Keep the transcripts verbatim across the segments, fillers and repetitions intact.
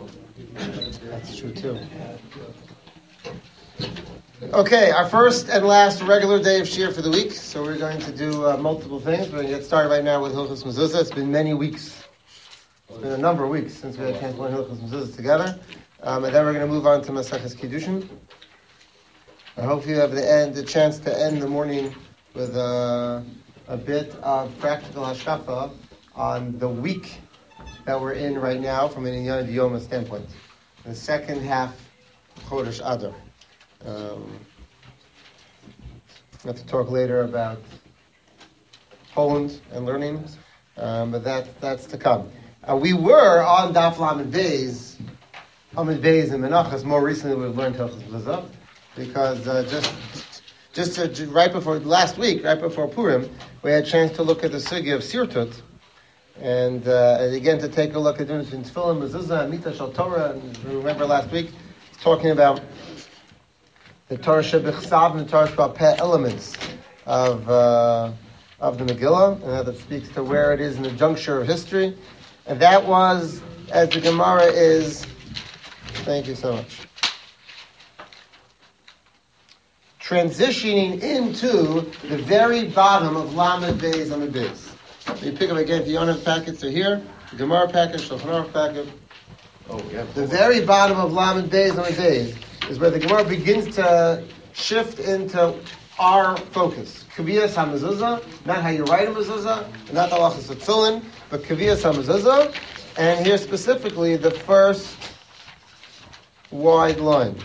That's true too. Okay, our first and last regular day of Shir for the week. So we're going to do uh, multiple things. We're going to get started right now with Hilchos Mezuzah. It's been many weeks. It's been a number of weeks since we had a chance to learn Hilchos Mezuzah together. Um, and then we're going to move on to Maseches Kiddushin. I hope you have the end, the chance to end the morning with uh, a bit of practical hashkafa on the week that we're in right now from an Inyan Yoma standpoint. The second half of Chodesh Adar. Um, we have to talk later about Poland and learning, um, but that that's to come. Uh, we were on Daf Lamed Beis, Lamed Beis and Menachos. More recently, we've learned Hilchos Mezuzah because uh, just just uh, right before last week, right before Purim, we had a chance to look at the sugya of Sirtut, and, uh, and again to take a look at doing Tefillah, Mezuzah, and Mita Shel Torah. And remember last week talking about the Torah Shebichsav and the Torah Sheba'al elements of uh, of the Megillah, and how that speaks to where it is in the juncture of history. And that was, as the Gemara is, thank you so much, transitioning into the very bottom of Lamed Beis Lamed Beis. So you pick up again, if you don't have packets, they're here. The Gemara packet, Shulchan Aruch packet. Oh, yeah. The very bottom of Lamed Beis Lamed Beis is where the Gemara begins to shift into our focus. Kaviyas HaMezuzah, not how you write a mezuzah, not the halachas of tefillin, but Kaviyas HaMezuzah, and here specifically the first wide line.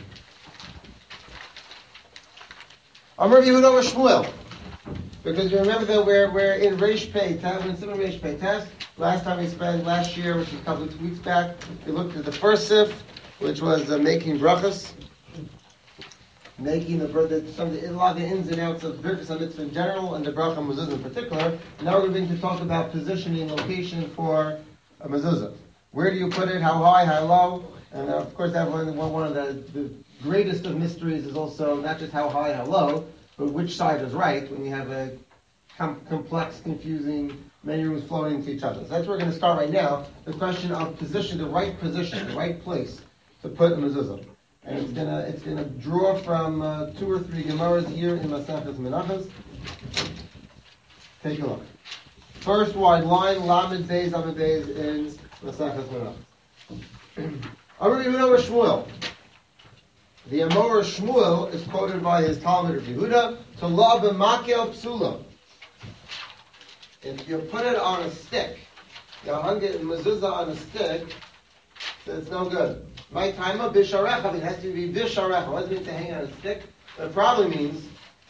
Amar Yehuda or Shmuel, because you remember that we're we're in Reish Pei Tes, we're in Simon Reish Pei Tes. Last time we spent last year, which was a couple of weeks back, we looked at the first sif, which was uh, making brachas. Making the some of the, a lot of the ins and outs of Birkas HaMitzvah in general and the Bracha Mezuzah in particular. Now we're going to talk about positioning, location for a mezuzah. Where do you put it? How high? How low? And uh, of course, that one, one of the, the greatest of mysteries is also not just how high, how low, but which side is right when you have a com- complex, confusing many rooms flowing into each other. So that's where we're going to start right now. The question of position, the right position, the right place to put a mezuzah. And it's gonna it's gonna draw from uh, two or three Gemaras here in Maseches Menachos. Take a look. First wide line, Lamed Beis Lamed Beis in Maseches Menachos. Amar Yehuda Shmuel. The Amor Shmuel is quoted by his Talmud of Yehuda to la b'makel psula. If you put it on a stick, you hung it in mezuzah on a stick, so it's no good. My time of bisharecha, it has to be bisharecha. What does it mean to hang on a stick? It probably means,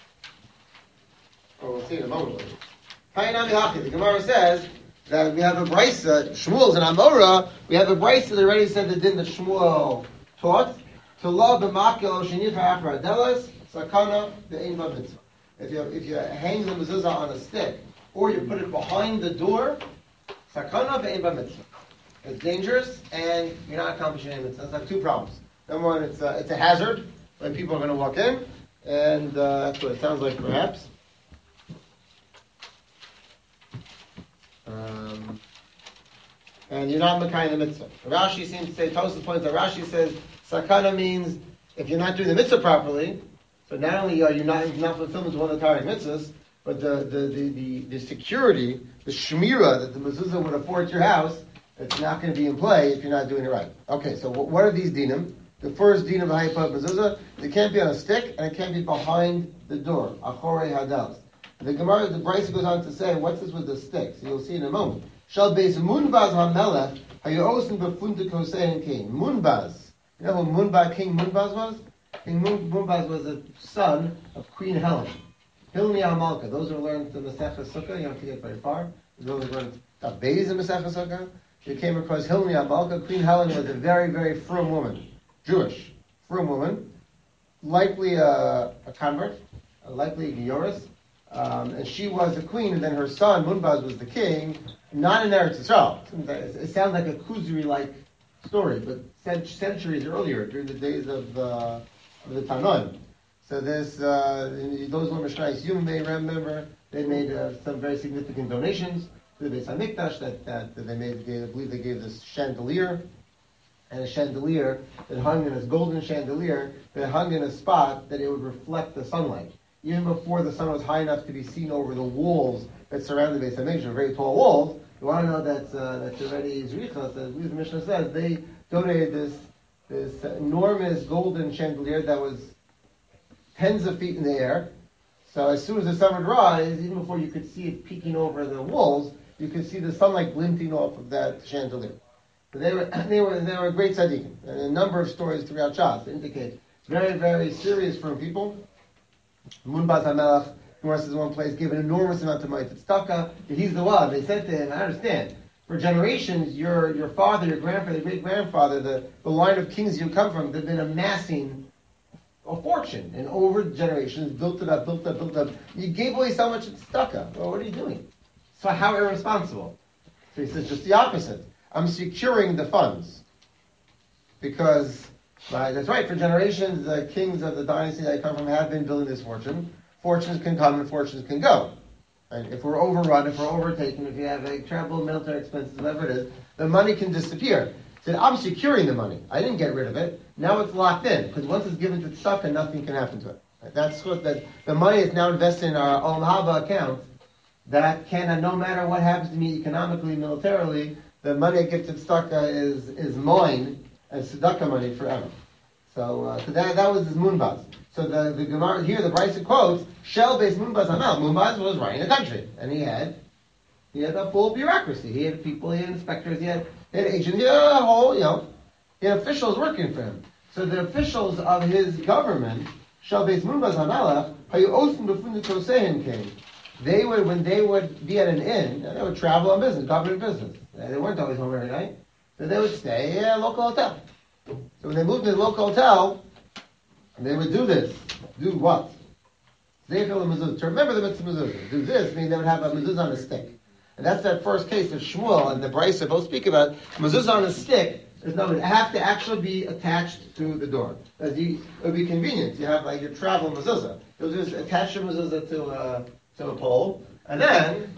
or we'll see in a moment. The Gemara says that we have a brisa. Shmuel's an Amora. We have a brisa that already said the din that Shmuel taught. To law b'makel shenif ha'achra adelas sakana be'ein b'mitzvah. If you if you hang the mezuzah on a stick or you put it behind the door, sakana be'ein b'mitzvah. It's dangerous, and you're not accomplishing any mitzvah. It's like two problems. Number one, it's a, it's a hazard when people are going to walk in, and uh, that's what it sounds like, perhaps. Um, and you're not Mekayim the mitzvah. Rashi seems to say, Tosafos points out, Rashi says, sakana means if you're not doing the mitzvah properly, so not only are you not, not fulfilling one of the Torah mitzvahs, but the, the, the, the, the security, the shmira that the mezuzah would afford your house, it's not going to be in play if you're not doing it right. Okay, so what are these dinim? The first din of Haipa mezuzah, it can't be on a stick and it can't be behind the door. Achorei hadas. The Gemara, the Brisa goes on to say, what's this with the stick? So you'll see in a moment. Shal beis munbaz hamelech hayosin befundik hosein king. Munbaz. You know who Munbaz, King Munbaz was? King Munbaz was a son of Queen Helen. Hilni Amalka. Those who learned the Masechah Sukkah, you don't have to get very far. Those who learned Beis in Masechah Sukkah. She came across Hilni Amalka. Queen Helen was a very, very frum woman. Jewish. Frum woman. Likely a, a convert. Likely a Gioris. Um, and she was the queen, and then her son, Munbaz, was the king. Not in Eretz Yisrael. It sounds like a Kuzri-like story, but centuries earlier, during the days of, uh, of the Tanoim. So this, uh, those who were Mishnayos, you may remember, they made uh, some very significant donations to the Beis HaMikdash that, that, that they made, I believe they gave this chandelier and a chandelier that hung in a golden chandelier that hung in a spot that it would reflect the sunlight. Even before the sun was high enough to be seen over the walls that surround the Beis HaMikdash, very tall walls. You want to know that uh, that's already Zrichos, as the Mishnah says, they donated this this enormous golden chandelier that was tens of feet in the air. So as soon as the sun would rise, even before you could see it peeking over the walls, you could see the sunlight glinting off of that chandelier. So they were they were they were great tzaddikim. And a number of stories throughout Shas indicate very very serious from people. Munbaz HaMelech, Gemara says one place, gave an enormous amount of money to tzedakah. He's the one. They said to him, I understand. For generations, your your father, your grandfather, your great grandfather, the, the line of kings you come from, they've been amassing a fortune, and over generations, built it up, built up, built up. You gave away so much in tzedakah. Well, what are you doing? So how irresponsible? So he says just the opposite. I'm securing the funds because right, that's right. For generations, the kings of the dynasty that I come from have been building this fortune. Fortunes can come and fortunes can go. And if we're overrun, if we're overtaken, if you have a terrible military expenses, whatever it is, the money can disappear. So I'm securing the money. I didn't get rid of it. Now it's locked in, because once it's given to tzedakah, nothing can happen to it. Right? That's what that the money is now invested in our Olam Haba account. That can, no matter what happens to me economically, militarily, the money I give to tzedakah is is mine as tzedakah money forever. So, uh, so that that was his Munbaz. So the, the Gemara here, the Brisa quotes, Shel Beis Munbaz Hamal. Munbaz was running the country, and he had he had a full bureaucracy. He had people, he had inspectors, he had, he had agents, he had a whole, you know, he had officials working for him. So the officials of his government, Shel Beis Munbaz Hamalach, Hayu Osim B'Fundu Kosehin came. They would, when they would be at an inn, they would travel on business, government business. They weren't always home every night, so they would stay at a local hotel. So when they moved to the local hotel, they would do this. Do what? Zeichel mezuzah. To remember the mitzvah mezuzah. Do this means they would have a mezuzah on a stick. And that's that first case of Shmuel and the Brisa both speak about. Mezuzah on a stick, there's no, it have to actually be attached to the door. As you, it would be convenient. You have like your travel mezuzah. You'll just attach your mezuzah to a, to a pole, and then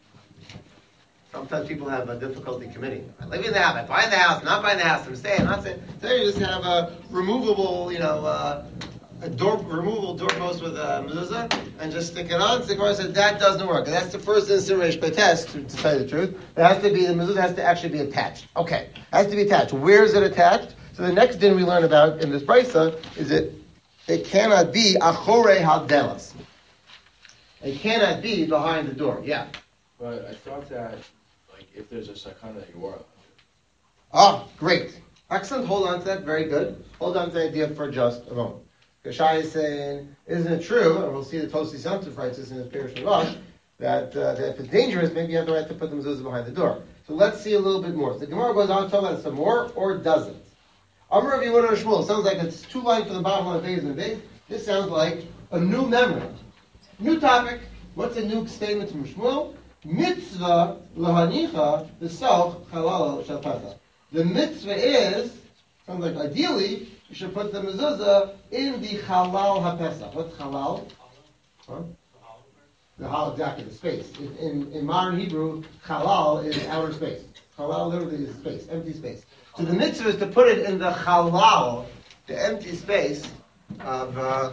sometimes people have a difficulty committing. I'm living in the house, I'm buying the house, I'm not buying the house, I'm staying, I'm not staying. So you just have a removable, you know, uh, a door, removable doorpost with a mezuzah, and just stick it on. So the Gemara said that doesn't work. And that's the first instance by test, to, to tell you the truth. It has to be, the mezuzah has to actually be attached. Okay, it has to be attached. Where is it attached? So the next din we learn about in this brisa is that it cannot be achorei hadelas. It cannot be behind the door. Yeah. But I thought that, like, if there's a sakana, you are allowed to. Ah, great. Excellent. Hold on to that. Very good. Hold on to the idea for just a moment. Kashai is saying, isn't it true, and we'll see the Tosi Samtuf writes this in his Pirush Rush, that, uh, that if it's dangerous, maybe you have the right to put the mezuzah behind the door. So let's see a little bit more. So the Gemara goes on to talk about it some more, or doesn't. Amr Rav Yehuda Shmuel. Sounds like it's two lines from the bottom line of Beis and Beis. This sounds like a new memory. New topic. What's a new statement from Shmuel? Mitzvah lahanicha v'soch halal shel Pesach. The mitzvah is, sounds like ideally, you should put the mezuzah in the halal haPesach. What's halal? Huh? The halal, exactly, the space. In, in, in modern Hebrew, halal is outer space. Halal literally is space, empty space. So the mitzvah is to put it in the halal, the empty space of... Uh,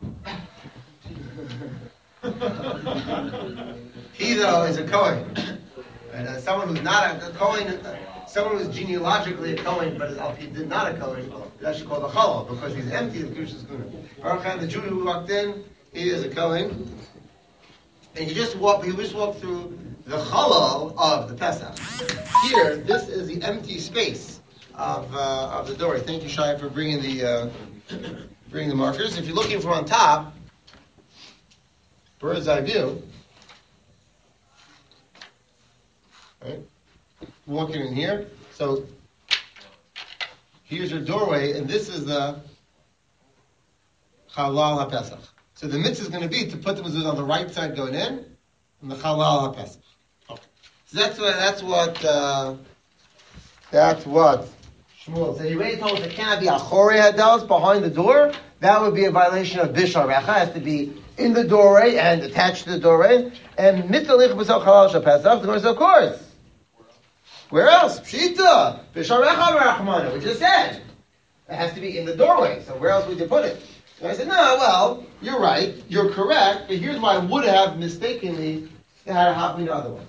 he, though, is a Kohen. And uh, someone who's not a, a Kohen, uh, someone who's genealogically a Kohen, but is is not a Kohen, is actually called a Chalal, because he's empty of Kedusha's Guna. Baruch Khan, the Jew who walked in, he is a Kohen. And he just walked, he just walked through the Chalal of the Pesach. Here, this is the empty space of uh, of the door. Thank you, Shai, for bringing the uh, bringing the markers. If you're looking from on top, bird's eye view, right? Walking in here, so here's your doorway, and this is the Chalal HaPesach. So the mitzvah is going to be to put the mezuzah on the right side going in, and the Chalal HaPesach. Okay. So that's what, that's what, uh, that's what Shmuel said. He already told us it cannot be Achorei Hadelas, behind the door. That would be a violation of Bishar Recha. It has to be in the doorway and attached to the doorway. And Mitzalich B'Soch Halal Shel Pesach, the Gemara says, of course. Where else? Pshita. B'sharecha v'rachmana. We just said. It has to be in the doorway. So where else would you put it? And I said, no, well, you're right. You're correct. But here's why I would have mistakenly had a happening the other way.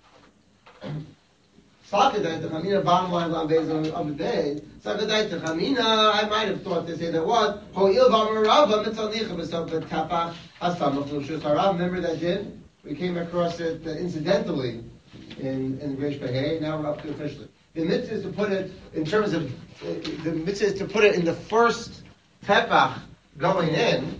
Sakadai Techamina, bottom line on base of the day. Sakadai Techamina, I might have thought to say that what? Ho'il v'amarava mitzalicha b'sov b'tapach hasamach l'shus harav. Remember that did? We came across it uh, incidentally in, in Reish Behei. Now we're up to officially. The mitzvah is to put it, in terms of, uh, the mitzvah is to put it in the first tefach going in.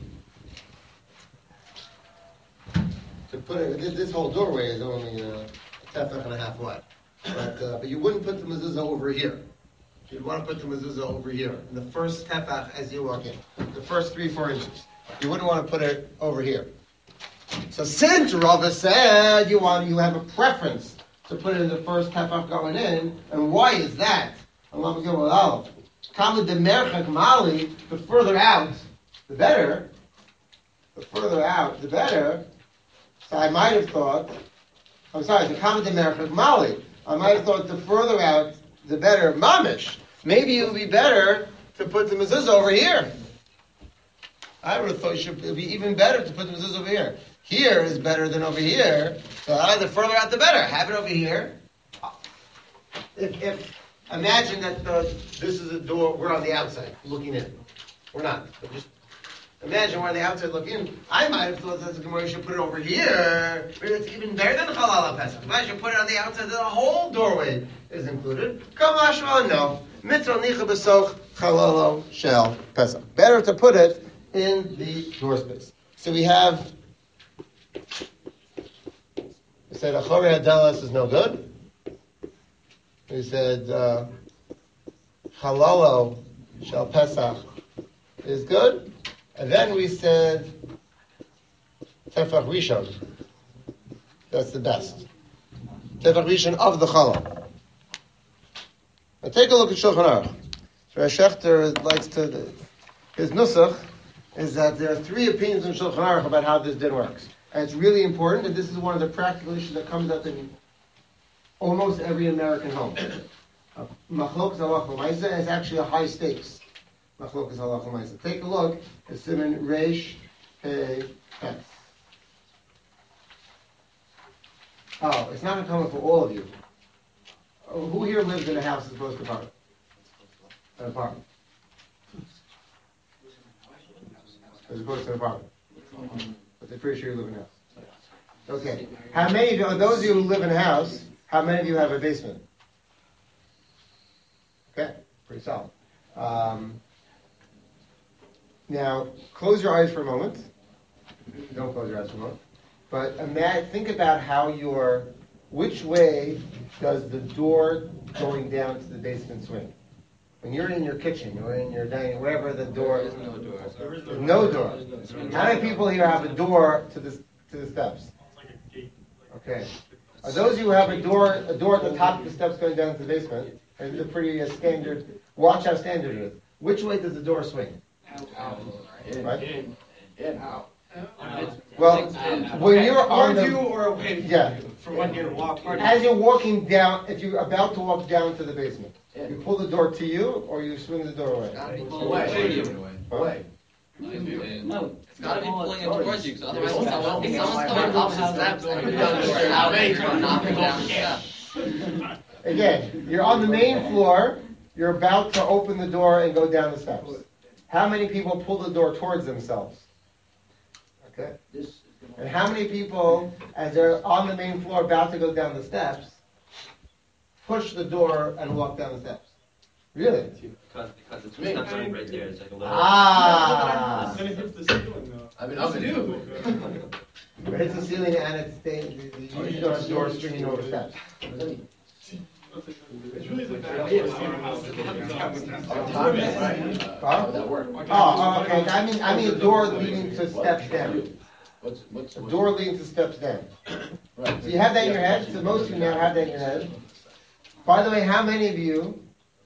To put it, this, this whole doorway is only uh, a tefach and a half wide. But, uh, but you wouldn't put the mezuzah over here. You'd want to put the mezuzah over here, in the first tefach as you walk in. The first three, four inches. You wouldn't want to put it over here. So since Rava said you want, you have a preference to put it in the first tefach going in, and why is that? Allah go well, Kama de merchak mali, the further out, the better. The further out, the better. So I might have thought, I'm sorry, the Kama de merchak mali. I might have thought the further out, the better. Mamish. Maybe it would be better to put the mezuzah over here. I would have thought it would be even better to put the mezuzah over here. Here is better than over here. So uh, the further out, the better. Have it over here. If, if imagine that the, this is a door, we're on the outside looking in. We're not. But just imagine we're on the outside looking in. I might have thought that the Gemara should put it over here. But it's even better than Halal HaPesach. I should put it on the outside, the whole doorway is included. Come Ashma, no. Mitzvah nicha b'soch Halal Shel Pesach. Better to put it in the door space. So we have, we said Achori Hadelas is no good. We said uh, Halalo Shel Pesach is good. And then we said Tefach Rishon. That's the best. Tefach Rishon of the Challah. Now take a look at Shulchan Aruch. Rav Shechter likes to, his nusach is that there are three opinions in Shulchan Aruch about how this din works. And it's really important, and this is one of the practical issues that comes up in almost every American home. Machlokas halacha l'maisa is actually a high stakes. Machlokas halacha l'maisa. Take a look at Siman Reish Pei Tes. Oh, it's not uncommon for all of you. Oh, who here lives in a house as opposed to an apartment? An apartment. As opposed to an apartment. But they're pretty sure you live in a house. Okay. How many of you, of those of you who live in a house, how many of you have a basement? Okay, pretty solid. Um, now, close your eyes for a moment. Don't close your eyes for a moment. But imagine, think about how your, which way does the door going down to the basement swing? When you're in your kitchen, or in your dining, wherever the door is. no door. There's no door. How many people here have a door to the to the steps? Okay. Are those of you who have a door a door at the top of the steps going down to the basement? And it's a pretty uh, standard. Watch how standard it is. Which way does the door swing? Out. In, Right? in, in, out. Well, when you're on Towards you the or away from yeah, you, from when you're walking. as you're walking down, if you're about to walk down to the basement, you pull the door to you or you swing the door away. Away. Huh? Away. No, it's gotta be pulling it towards you, because otherwise There's someone, no- if someone's coming up the steps and you're down the door, how many are knocking down the steps? Again, you're on the main floor. You're about to open the door and go down the steps. How many people pull the door towards themselves? Okay. And how many people, as they're on the main floor about to go down the steps, push the door and walk down the steps? Really? Because, because it's steps right right there, it's like a little. Ah! Then it hits the ceiling though. I mean, I'm do. It hits the ceiling and it's staying, you usually don't have doors stringing over steps. It's really the back door. On time, right? How would that work? Oh, oh, okay. I mean, I mean a door leading to steps down. What's, what's, A what's? door leading to steps down. Right. So you have that in your head? So most of you now have that in your head. By the way, how many of you,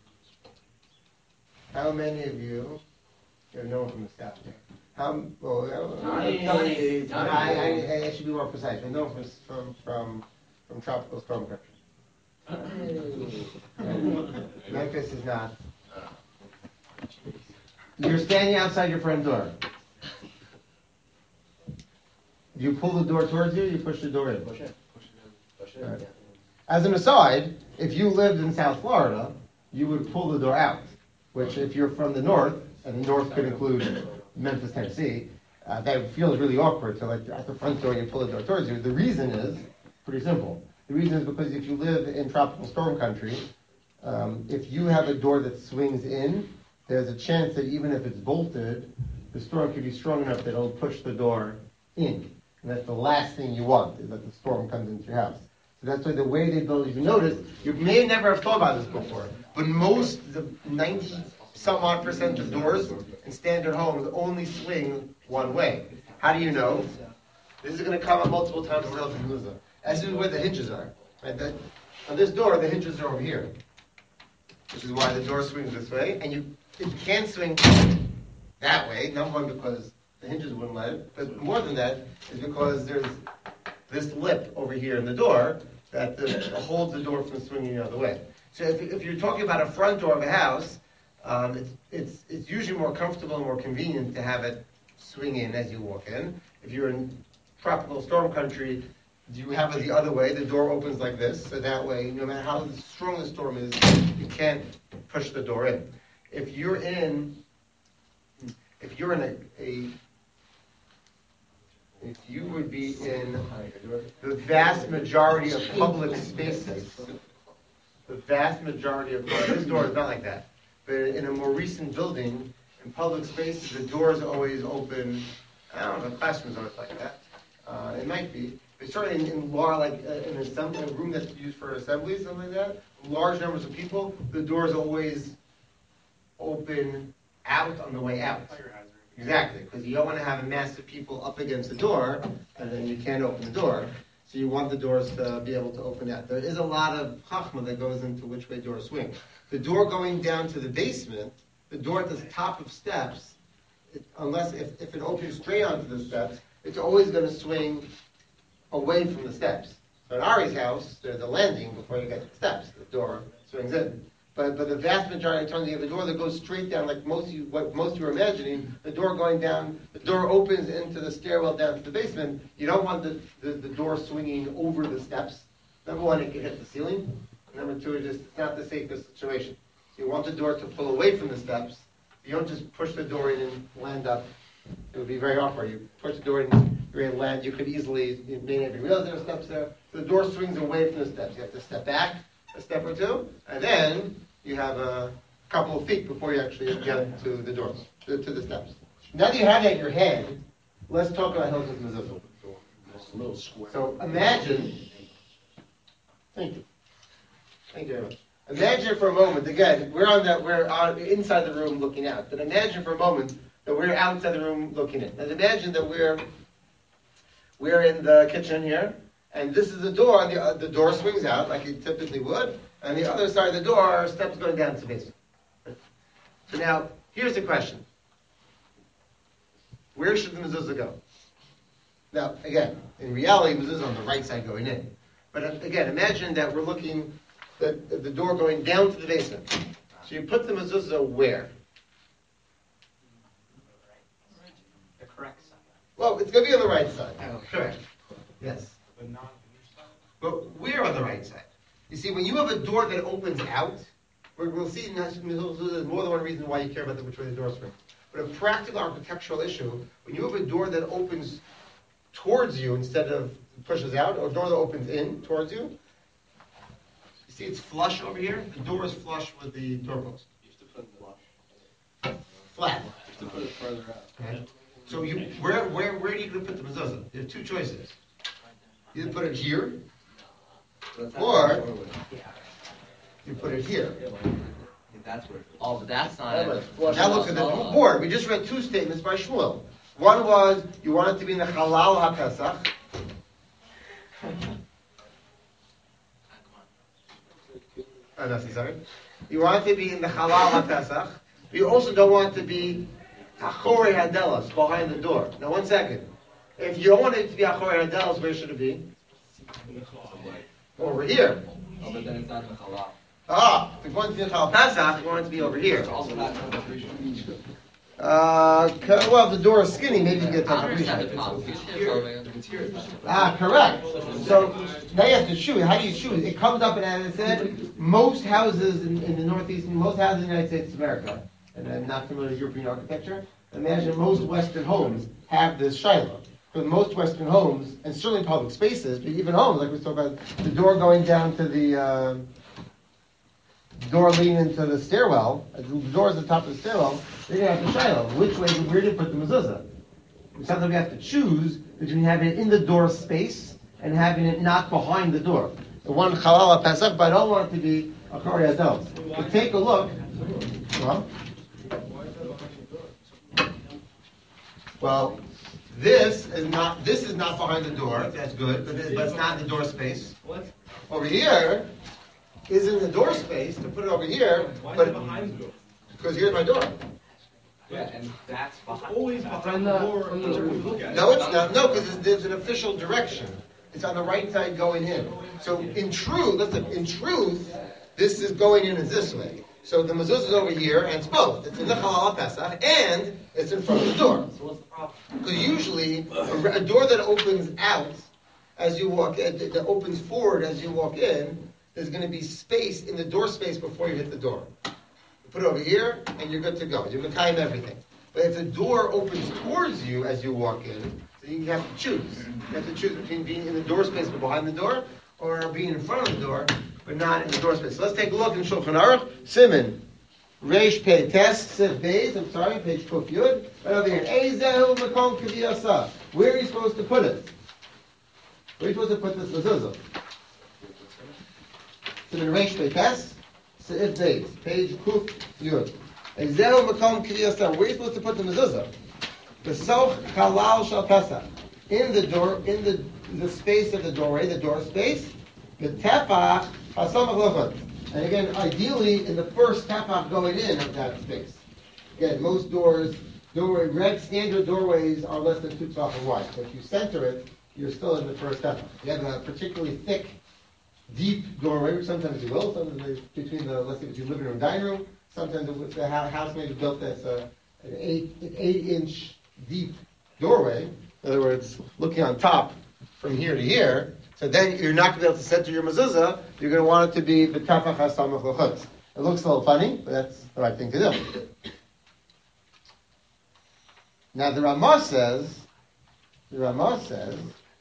how many of you, you know from the staff there, how, well, I, I, I, I should be more precise. I know from, from, from, from Tropical Storm Country. Right? Memphis is not. You're standing outside your front door. You pull the door towards you, you push the door in. Push it, push it in, push it in, Right. yeah. As an aside, if you lived in South Florida, you would pull the door out, which if you're from the north, and the north could include Memphis, Tennessee, uh, that feels really awkward. So like at the front door, you pull the door towards you. The reason is pretty simple. The reason is because if you live in tropical storm country, um, if you have a door that swings in, there's a chance that even if it's bolted, the storm could be strong enough that it'll push the door in. And that's the last thing you want, is that the storm comes into your house. So that's why the way they build, if you notice, you may never have thought about this before, but most, the ninety some odd percent of doors in standard homes only swing one way. How do you know? This is going to come up multiple times in Hilchos Mezuzah. As is where the hinges are. Right? That, on this door, the hinges are over here, which is why the door swings this way, and you it can't swing that way. Number one, because the hinges wouldn't let it, but more than that is because there's this lip over here in the door that the, holds the door from swinging the other way. So if, if you're talking about a front door of a house, um, it's, it's, it's usually more comfortable and more convenient to have it swing in as you walk in. If you're in tropical storm country, you have it the other way. The door opens like this, so that way, no matter how strong the storm is, you can't push the door in. If you're in, if you're in a, a if you would be in the vast majority of public spaces, the vast majority of this door is not like that. But in a more recent building, in public spaces, the doors always open. I don't know, classrooms aren't like that. Uh, it might be. But certainly in, in law, like uh, in an assembly, a room that's used for assembly, something like that, large numbers of people, the doors always open out on the way out. Exactly, because you don't want to have a mass of people up against the door, and then you can't open the door. So you want the doors to be able to open out. There is a lot of chachma that goes into which way doors swing. The door going down to the basement, the door at the top of steps, it, unless if, if it opens straight onto the steps, it's always going to swing away from the steps. So in Ari's house, there's a landing before you get to the steps. The door swings in. But, but the vast majority of times you have a door that goes straight down, like most of you, what most of you are imagining, the door going down, the door opens into the stairwell down to the basement. You don't want the, the, the door swinging over the steps. Number one, it can hit the ceiling. Number two, it's just it's not the safest situation. So you want the door to pull away from the steps. You don't just push the door in and land up. It would be very awkward. You push the door in, you're in land, you could easily, you may not even realize there are steps there. So the door swings away from the steps. You have to step back a step or two, and then you have a couple of feet before you actually get to the doors, to, to the steps. Now that you have that in your head, let's talk about Hilchos Mezuzah. It's a little square. So imagine, thank you, thank you very much. Imagine for a moment, again, we're on that, we're out, inside the room looking out, but imagine for a moment that we're outside the room looking in. And imagine that we're, we're in the kitchen here, and this is the door, and the, uh, the door swings out like it typically would, and the other side of the door are steps going down to the basement. So now, here's the question. Where should the mezuzah go? Now, again, in reality, mezuzah is on the right side going in. But uh, again, imagine that we're looking at the door going down to the basement. So you put the mezuzah where? The correct side. Well, it's going to be on the right side. Correct. Yes. But not on your side. But we're on the right side. You see, when you have a door that opens out, we're, we'll see in there's more than one reason why you care about the, which way the door swings. But a practical architectural issue, when you have a door that opens towards you instead of pushes out, or a door that opens in towards you, you see it's flush over here? The door is flush with the doorpost. You have to put it flush. Flat. You have to put it further out. Okay. So you, where, where, where are you going to put the mezuzah? You have two choices. You either put it here, or you put it here. That's where. Oh, but that's not. Now look at the board. We just read two statements by Shmuel. One was you want it to be in the Halal HaPesach. Unnecessary. You want it to be in the Halal HaPesach. But you also don't want it to be Achorei Hadelas, behind the door. Now one second. If you don't want it to be Achorei Hadelas, where should it be? Over here. Oh, but then it's not the halal. Ah, if we're going to be Chal Pesach, we're going to be over here. It's also not Uh, co- well, if the door is skinny, maybe you get I Chal understand the Pesach. confusion. Ah, correct. So now you have to choose. How do you choose? It comes up, and as I said, most houses in, in the Northeast, most houses in the United States of America, and I'm not familiar with European architecture, imagine most Western homes have this shiloh. For most Western homes, and certainly public spaces, but even homes, like we talked about, the door going down to the uh, door leading into the stairwell, the door is at the top of the stairwell, you're going to have the shiloh. Which way, where do you put the mezuzah? Sometimes we have to choose between having it in the door space and having it not behind the door. The one halal pesach, but I don't want it to be a chori adels. But take a look. Well, well, this is not this is not behind the door. That's good, but it's, but it's not in the door space. Over here is in the door space to put it over here, Why is but it behind the door? because here's my door. Yeah, and that's behind. Always behind the door, whichever you look at it. No, it's not. No, because there's an official direction. It's on the right side going in. So in truth, listen, in truth, this is going in as this way. So the mezuzah is over here, and it's both. It's in the Halal Pesach, and it's in front of the door. So what's the problem? Because usually, a, a door that opens out as you walk in, that opens forward as you walk in, there's going to be space in the door space before you hit the door. You put it over here, and you're good to go. You're Mekayim everything. But if the door opens towards you as you walk in, so you have to choose. You have to choose between being in the door space but behind the door, or being in front of the door but not in the door space. So let's take a look in Shulchan Aruch. Siman, Reish Pei Tes Sif Beis. I'm sorry, page Kuf Yud. Right over here. Eizehu Makom Kaviyasa. Where are you supposed to put it? Where are you supposed to put this mezuzah? Siman Reish Pei Tes Sif Beis. Page Kuf Yud. Eizehu Makom Kaviyasa. Where are you supposed to put the mezuzah? The Soch Halal Shal Pesach. In the door, in the the space of the doorway, the door space, the tefach hasamach lochot. And again, ideally, in the first tefach going in of that space. Again, most doors, doorway, red standard doorways are less than two tefachim wide. So if you center it, you're still in the first tefach. You have a particularly thick, deep doorway, which sometimes you will, sometimes between the, let's say, between living room and dining room. Sometimes if the house may be built as a, an eight, an eight inch deep doorway. In other words, looking on top from here to here, so then you're not going to be able to center your mezuzah. You're going to want it to be b'tafach hasamach l'chutz. It looks a little funny, but that's the right thing to do. Now the Ramah says, the Ramah says,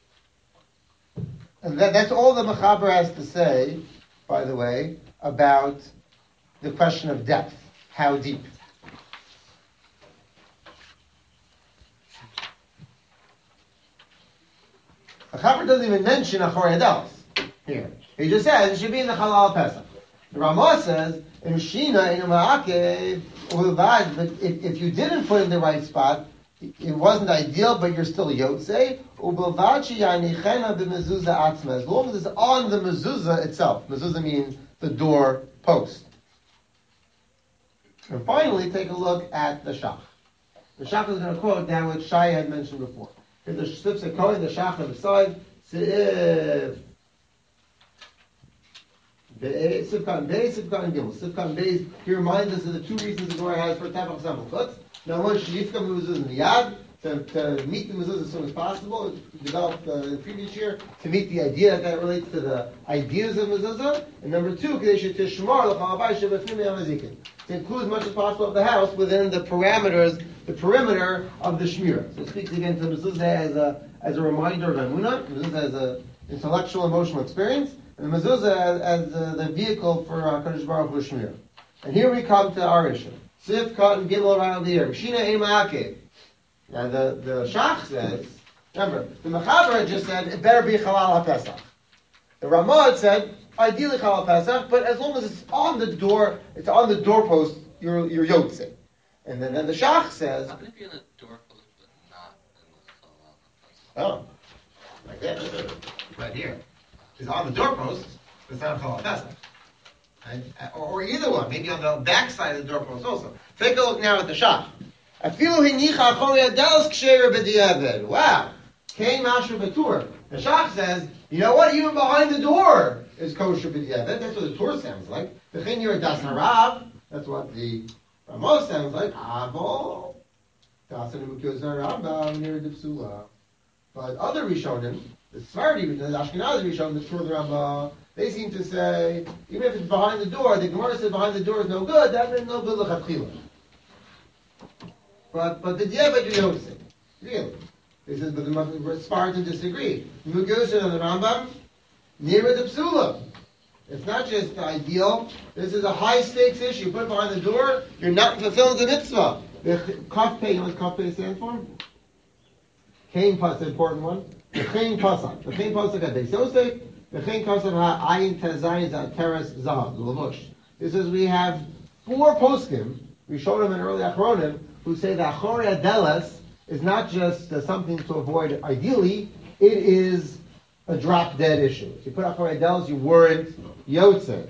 and that, that's all the Mechaber has to say, by the way, about the question of depth. How deep? The Chaver doesn't even mention Achorei Adelos here. He just says it should be in the Halal Pesach. The Ramah says, in Shina, in Ma'akev, but if, if you didn't put it in the right spot, it wasn't ideal, but you're still Yotzei, as long as it's on the mezuzah itself. Mezuzah means the door post. And finally, take a look at the Shach. The Shach is going to quote now what Shai had mentioned before. The Sif Sekoin, the Shach on the side, Sif. Sifkan Beis, Sifkan Gimel. Sifkan Beis, he reminds us of the two reasons the Gemara has for Tefach Samach Chutz. Now, one, Sheyifka Mezuzah in the Yad, to, to meet the Mezuzah as soon as possible. It developed uh, in the previous year to meet the idea that, that relates to the ideas of Mezuzah. And number two, Kadesh Tishmar, L'chalabai Shebefnimi Amazikin. To include as much as possible of the house within the parameters, the perimeter of the Shmirah. So it speaks again to Mezuzah as a, as a reminder of Emunah, Mezuzah as an intellectual, emotional experience, and the Mezuzah as, as uh, the vehicle for HaKadosh Baruch Hu Shmirah. And here we come to our issue. Sif, Cotton, Gimel, around the year. Shina, Ein, Ma'akev. Now the, the Shach says, remember, the Mechaber just said, it better be Chalal HaPesach. The Ramah said, ideally Chalal Pesach, but as long as it's on the door, it's on the doorpost, you're, you're Yotzei. And then, then the Shach says, How can it be in the doorpost but not in the Chalal? oh, like this, right here. It's on the doorpost, but it's not Chalal Pesach. And, or, or either one, maybe on the back side of the doorpost also. Take a look now at the Shach. Afilu hinicha achorei adelos ksheira b'diavad. Wow. Came Asher Batur. The Shach says, you know what? Even behind the door, is kosher b'diavad. That's what the Torah sounds like. V'chein yira das harav. That's what the Rama sounds like. Avo das hanimukos harambam yira d'psula. But other Rishonim, the Sephardi, the Ashkenazi Rishonim, the Torah the Rama, they seem to say even if it's behind the door, the Gemara says behind the door is no good. That means no good l'chatchila. But but the diavad you don't say really. He says, but the Spartans disagree. Mugoshin on the Rambam, nearer the psula. It's not just ideal. This is a high stakes issue. You put it behind the door, you're not fulfilling the mitzvah. The kafpei, you know what kafpei stands for? Kain pas, the important one. The kain pasak. The kain pasak at Beis Yosef. The kain pasak ha ayin tezayin za teres zahav. The lavush. This is we have four poskim. We showed them in early Achronim who say that achorei adeles is not just uh, something to avoid ideally, it is a drop-dead issue. If you put achorei adeles, you weren't yotze.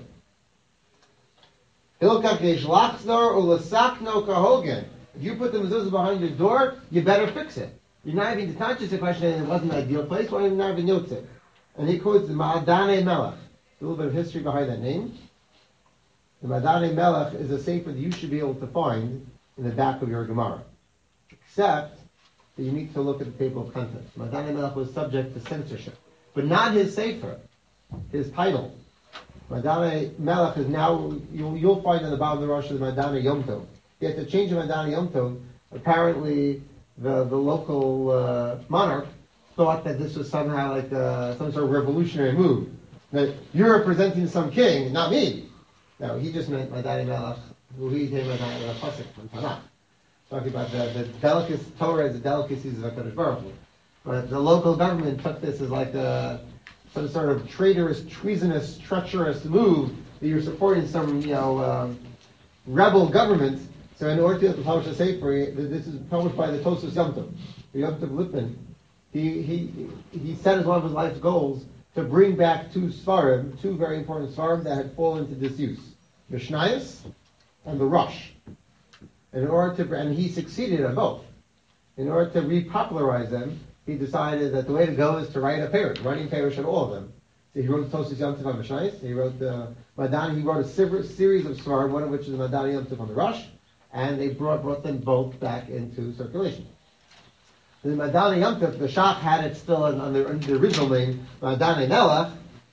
Hilkach yesh lachzor u'lasakno kahogen. If you put the mezuzah behind your door, you better fix it. You're not even, it's not just a question that it wasn't an ideal place, why you're not even yotze. And he quotes the Ma'adane Melech. A little bit of history behind that name. The Ma'adane Melech is a sefer that you should be able to find in the back of your Gemara. Except that you need to look at the table of contents. Ma'adane Melech was subject to censorship. But not his sefer, his title. Ma'adane Melech is now, you'll, you'll find on the bottom of the Rosh of the Ma'adane Yom Tov. You have to change the Ma'adane Yom Tov. Apparently, the, the local uh, monarch thought that this was somehow like uh, some sort of revolutionary move. That you're representing some king, not me. No, he just meant Ma'adane Melech, who he came Ma'adane Melech Pasuk from Tanakh. Talking about the, the delicacy, Torah as the delicacies of HaKadosh Baruch Hu. But the local government took this as like a, some sort of traitorous, treasonous, treacherous move that you're supporting some, you know, um, rebel government. So in order to publish a sefer, this is published by the Tosos Yom Tov, the Yom Tov Lippman. He, he, he set as one of his life's goals to bring back two Svarim, two very important Svarim that had fallen into disuse. Mishnayos and the Rush. In order to, and he succeeded on both. In order to repopularize them, he decided that the way to go is to write a parish, writing parish on all of them. So he wrote Tosos Yom Tov on Mishnayos. He wrote the Madani. He wrote a series of Svarim, one of which is the Madani Yom Tov on the Rush, and they brought brought them both back into circulation. The Madani Yom Tov, the Shach had it still on the, the original name, Madani Melech.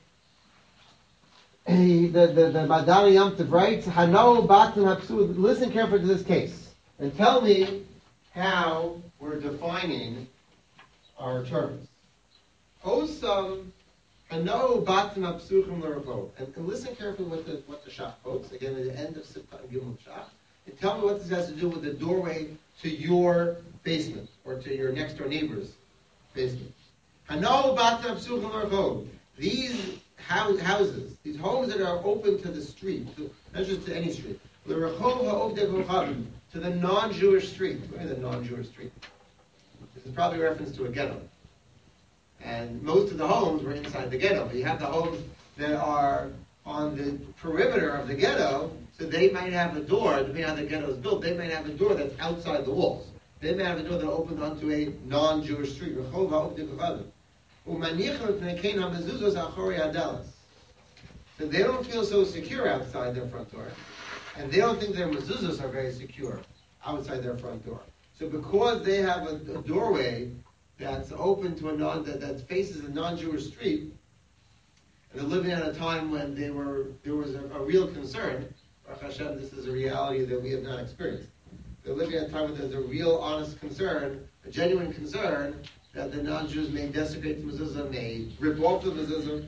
He, the, the, the Madani Yom Tov writes, Hano Batan Hapsu, listen carefully to this case, and tell me how we're defining our terms. Osam Hano Batan Hapsuchim L'Ravo. And listen carefully what the, what the Shach quotes, again at the end of Sifta and Gimel Shach, and tell me what this has to do with the doorway to your basement, or to your next door neighbor's basement. Hano Batan Hapsuchim L'Ravo. These houses, these homes that are open to the street, to, not just to any street, to the non-Jewish street. Look at the non-Jewish street. This is probably a reference to a ghetto. And most of the homes were inside the ghetto. But you have the homes that are on the perimeter of the ghetto, so they might have a door, depending on how the ghetto is built, they might have a door that's outside the walls. They may have a door that opens onto a non-Jewish street. So they don't feel so secure outside their front door. And they don't think their mezuzos are very secure outside their front door. So because they have a, a doorway that's open to a non, that, that faces a non-Jewish street, and they're living at a time when they were there was a, a real concern, Baruch Hashem, this is a reality that we have not experienced. They're living at a time when there's a real honest concern, a genuine concern, that the non-Jews may desecrate the mezuzah, may rip off the mezuzah.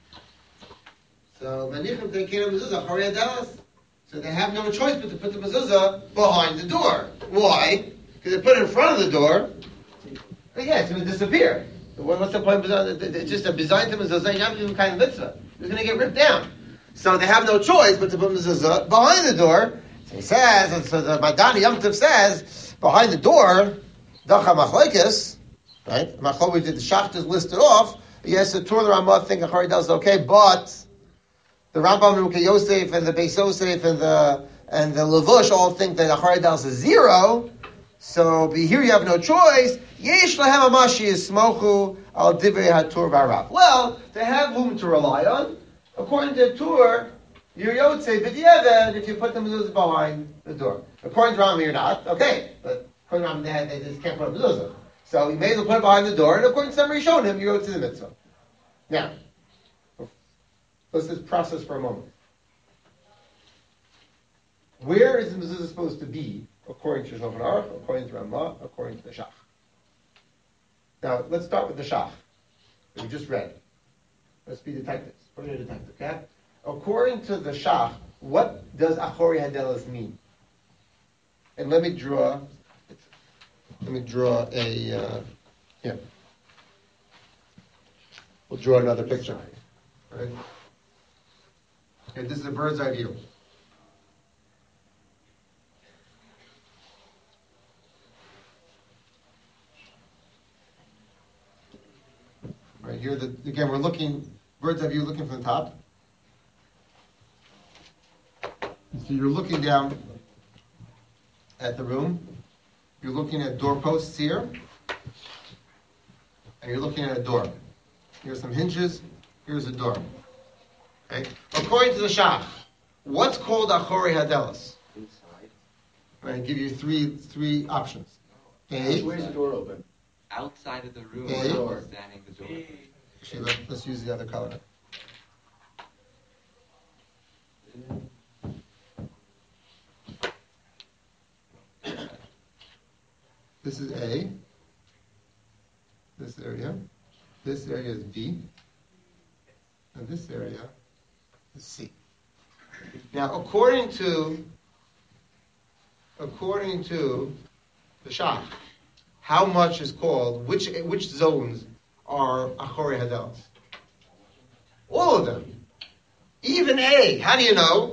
So, manichem tekein mezuzah chorei adeles. So they have no choice but to put the mezuzah behind the door. Why? Because they put it in front of the door. But yeah, it's going to disappear. So what's the point? It's just a design to mezuzah. You're not doing kind of mitzvah. It's going to get ripped down. So they have no choice but to put mezuzah behind the door. So he says, and so the Madani Yom Tov says, behind the door, dacha machlekes. Right? Machlokes did the Shach just listed off. Yes, the Torah, the Ramah think achorei adeles is okay, but the Rambam and Ukei Yosef and the Beis Yosef and the and the Levush all think that achorei adeles is zero. So here you have no choice. Yesh lahem amashi yismochu al divrei haTorah v'Harav. Well, they have whom to rely on. According to the Tur, you're Yotze B'diavad if you put the mezuzah behind the door. According to Rambam, you're not. Okay, but according to Rambam, they, they just can't put a mezuzah. So you may as well put it behind the door, and according to somebody showing him, you go to the mitzvah. Now, let's just process for a moment. Where is the mezuzah supposed to be, according to Shulchan Aruch, according to Ramah, according to the Shach? Now, let's start with the Shach that we just read. Let's be detectives. We're going to detective, okay? According to the Shach, what does Achori Hadelas mean? And let me draw, let me draw a, uh, here. We'll draw another picture. Right? Okay, this is a bird's eye view. Right here, the, again, we're looking, bird's eye view, looking from the top. So you're looking down at the room. You're looking at doorposts here. And you're looking at a door. Here's some hinges. Here's a door. Okay? According to the Shach, what's called Achori Hadelas? Inside. I'm going to give you three three options. A. Where's the door open? Outside of the room, A. notwithstanding the door. Actually, let, let's use the other color. This is A. This area. This area is B. And this area is C. Now, according to according to the Shach, how much is called, which which zones are Achori Hadelas? All of them. Even A. How do you know?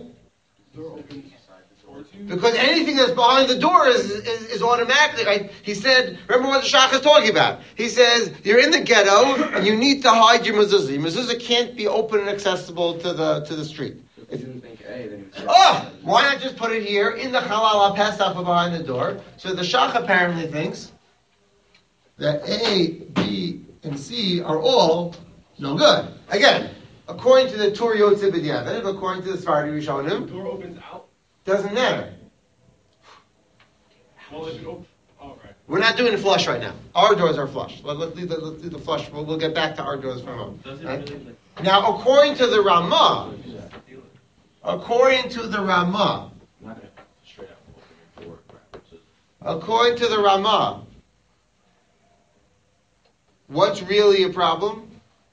Because anything that's behind the door is, is, is automatically, right? He said, remember what the Shach is talking about. He says, you're in the ghetto, and you need to hide your mezuzah. Your mezuzah can't be open and accessible to the to the street. If you didn't think A, then you would Oh! Why not just put it here, in the Halal HaPesach behind the door? So the Shach apparently thinks that A, B, and C are all no good. Again, according to the Tur Yotze B'diavad, according to the Sephardi Rishonim, The door opens out. doesn't matter. Well, if it opens, oh, right. We're not doing the flush right now. Our doors are flush. Let, let's, leave the, let's do the flush. We'll, we'll get back to our doors for a moment. Does it Right? really, like, Now, according to the Ramah, according to the Ramah, I'm not going to straight up open your door. So according to the Ramah, what's really a problem?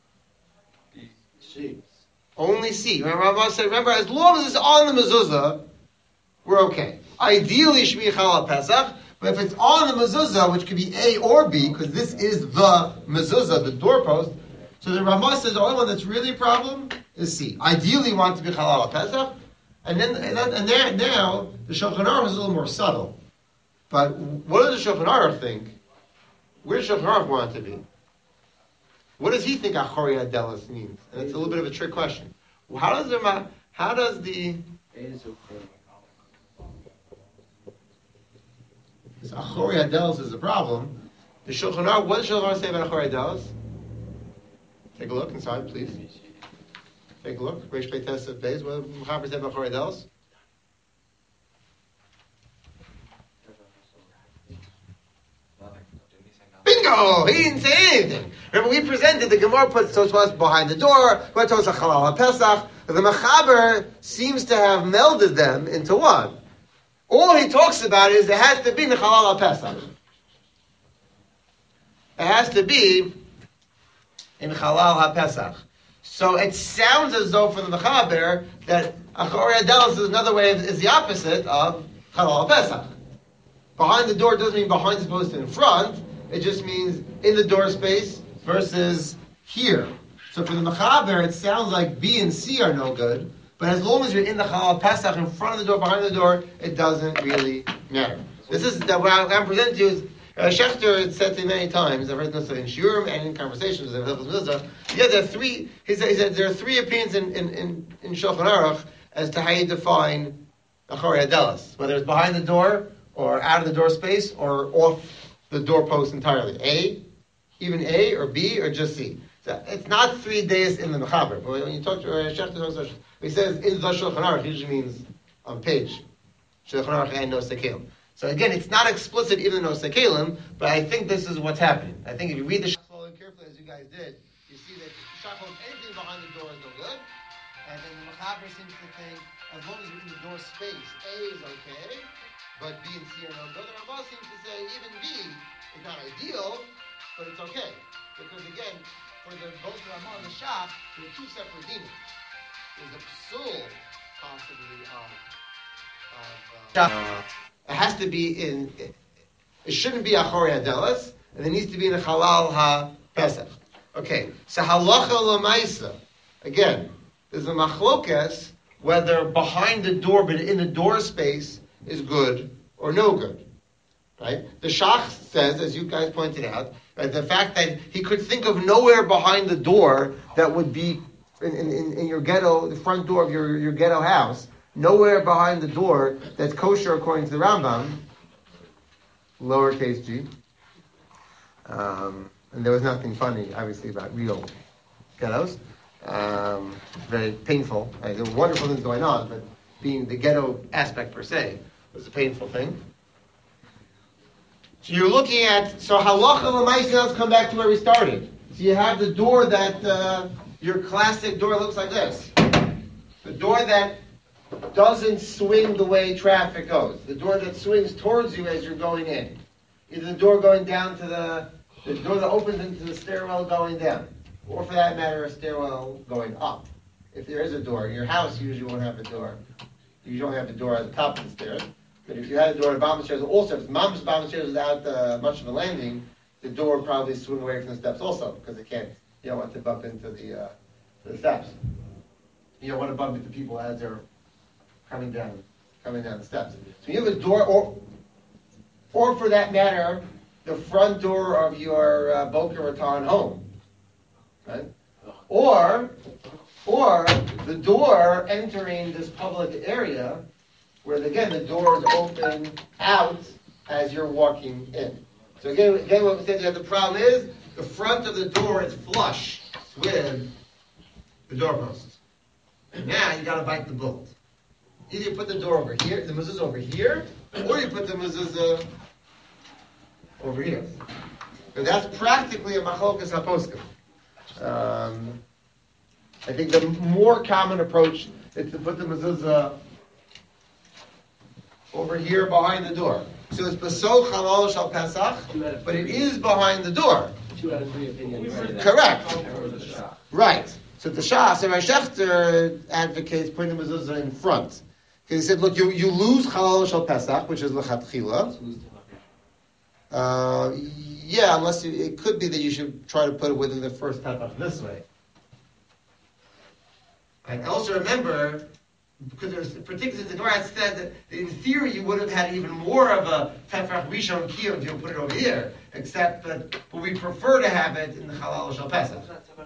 C. Only C. Remember, Ramah said, remember, as long as it's on the mezuzah, we're okay. Ideally, it should be Chalal Pesach, but if it's on the mezuzah, which could be A or B, because this is the mezuzah, the doorpost, so the Ramah says the only one that's really a problem is C. Ideally, you want it to be Chalal Pesach, and then and, then, and there, now the Shulchan Aruch is a little more subtle. But what does the Shulchan Aruch think? Where does Shulchan Aruch want it to be? What does he think Achori Hadelas means? And it's a little bit of a trick question. How does the how does the A is okay. this Achori Hadelas is a problem? The Shulchan Aruch, what does Shulchan Aruch say about Achori Hadelas? Take a look inside, please. Take a look. Reish Pei Tes Beis. What does Mechaber say about Achori Hadelas? Bingo! He didn't say anything. Remember, we presented the Gemara puts Tosfos behind the door. What Tosfos Chalal HaPesach? The Mechaber seems to have melded them into one. All he talks about is it has to be the Chalal HaPesach. It has to be in Chalal HaPesach. So it sounds as though from the Mechaber that Achori Hadelas is another way, is the opposite of Chalal HaPesach. Behind the door doesn't mean behind as opposed to in front. It just means in the door space versus here. So for the Mechaber, it sounds like B and C are no good. But as long as you're in the Chalal Pesach, in front of the door, behind the door, it doesn't really matter. This is that what I'm presenting to you is uh, Schechter said to me many times. I've heard this in Shurim and in conversations with Hilchos Mizrah. Yeah, there are three. He said, he said there are three opinions in in in, in Shulchan Aruch as to how you define Achori Hadelas, whether it's behind the door or out of the door space or off the doorpost entirely. A, even A or B or just C. So it's not three days in the Mechaber. But when you talk to Rosh Hashanah, he says in the Shulchan Aruch, it usually means on page. Shulchan Aruch and no Sekalim. So again, it's not explicit even in no Sekalim, but I think this is what's happening. I think if you read the Shachol carefully, as you guys did, you see that Shachol, anything behind the door is no good. And then the Mechaber seems to think, as long as you're in the door space, A is okay, but B and C are no good. The Rambam seems to say even B is not ideal, but it's okay. Because again, for the both the Rambam and the Shach, there are two separate demons. There's a psul, possibly, of, of uh, uh, it has to be in, it, it shouldn't be Achori Adelas, and it needs to be in a Halal HaPesach. Okay, so Halacha L'maisa, again, there's a machlokes whether behind the door, but in the door space, is good or no good. Right? The Shach says, as you guys pointed out, that the fact that he could think of nowhere behind the door that would be in, in, in your ghetto, the front door of your, your ghetto house, nowhere behind the door that's kosher according to the Rambam, lowercase g. Um, and there was nothing funny, obviously, about real ghettos. Um, very painful. Uh, there were wonderful things going on, but being the ghetto aspect per se was a painful thing. So you're looking at, so halacha l'maisa, let's come back to where we started. So you have the door that, uh, your classic door looks like this. The door that doesn't swing the way traffic goes. The door that swings towards you as you're going in. Either the door going down to the, the door that opens into the stairwell going down. Or for that matter, a stairwell going up. If there is a door, your house usually won't have a door. You usually only have a door at the top of the stairs. But if you had a door at the bottom of the stairs, also, if mom's bottom of the stairs without uh, much of a landing, the door would probably swing away from the steps also, because it can't, you don't want to bump into the, uh, the steps. You don't want to bump into people as they're coming down, coming down the steps. So you have a door, or, or for that matter, the front door of your uh, Boca Raton home. Right? Or, or the door entering this public area, where again the door is open out as you're walking in. So again, again, what we said here, the problem is the front of the door is flush with the doorpost. Now you got to bite the bullet. Either you put the door over here, the mezuzah over here, or you put the mezuzah over here. So that's practically a machlokas haposkim. Um, I think the more common approach is to put the mezuzah over here behind the door. So it's Basol Halal Shal Pesach, but it is behind the door. Two out of three opinions. Correct. Right. So the Shah, so Rav Shechter advocates putting the mezuzah in front. Because he said, look, you, you lose Halal Shal Pesach, which is L'chatchila. Uh, yeah, unless you, it could be that you should try to put it within the first tefach this way. And also remember, because there's particularly the Gemara said that in theory you would have had even more of a tefach rishon kiyum if you put it over here, except that but we prefer to have it in the halal shel pesach.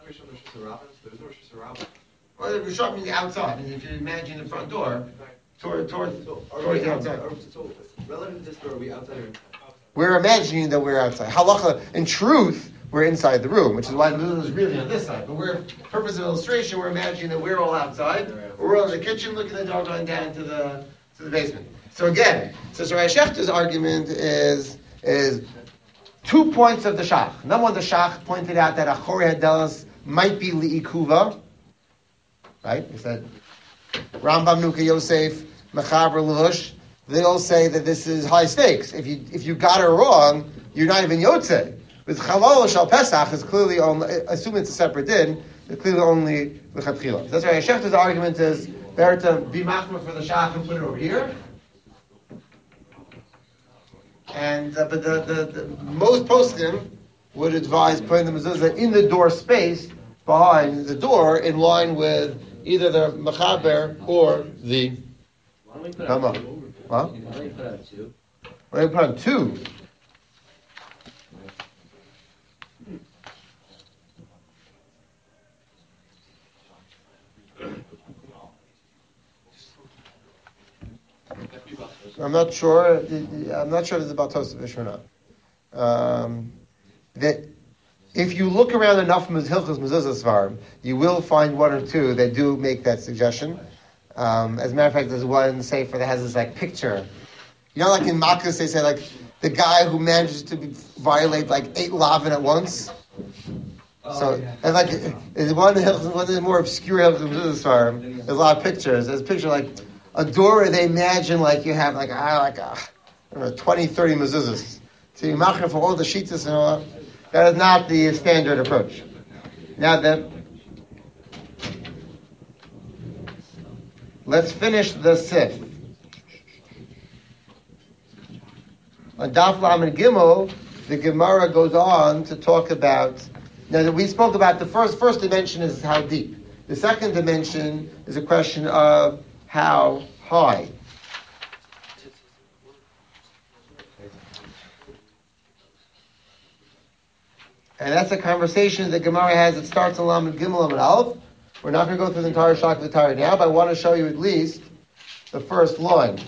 Well, the rishon means the outside, and if you imagine the front door, toward toward towards the outside. So relative to this door, are we outside or inside? We're imagining that we're outside. Halacha, in truth, we're inside the room, which is why the mezuzah is really on this side. But we're, purpose of illustration, we're imagining that we're all outside. We're all in the kitchen, looking at the door going down to the to the basement. So again, so Rav Shechter's argument is is two points of the Shach. Number one, the Shach pointed out that Achori Hadelas might be li'ikuva. Right? He said, Rambam Nuka Yosef, Mechaber Lehush. They all say that this is high stakes. If you if you got it wrong, you're not even Yotzei. With Chalal Shal Pesach is clearly only, assuming it's a separate din, it's clearly only L'chatchila. That's why Shechter's argument is better to be machmir for the Shach and put it over here. And uh, but the, the, the most poskim would advise putting the mezuzah in the door space behind the door, in line with either the mechaber or the. Why don't we put Come on on. two? What? Why don't we put on two? Why don't we put on two? I'm not sure. I'm not sure if it's about Tosavish or not. Um, that if you look around enough Hilchos Mezuzah Svarim, you will find one or two that do make that suggestion. Um, as a matter of fact, there's one sefer that has this like picture. You know, like in Makkas, they say like the guy who manages to be, violate like eight lavin at once. Oh, So, yeah. and like, is one of the Hilchos- one of the more obscure Hilchos Mezuzah Svarim, there's a lot of pictures. There's a picture like a door where they imagine like you have like ah like a, I don't know, twenty, thirty mezuzahs. So you machar for all the shitas and all that. That is not the standard approach. Now then, let's finish the sif. On Daf Lamed Gimel, the Gemara goes on to talk about. Now that we spoke about the first first dimension is how deep. The second dimension is a question of how high. And that's a conversation that Gemara has. It starts in Lamed Gimel Lamed Aleph. We're not going to go through the entire Shak V'Tara now, but I want to show you at least the first line.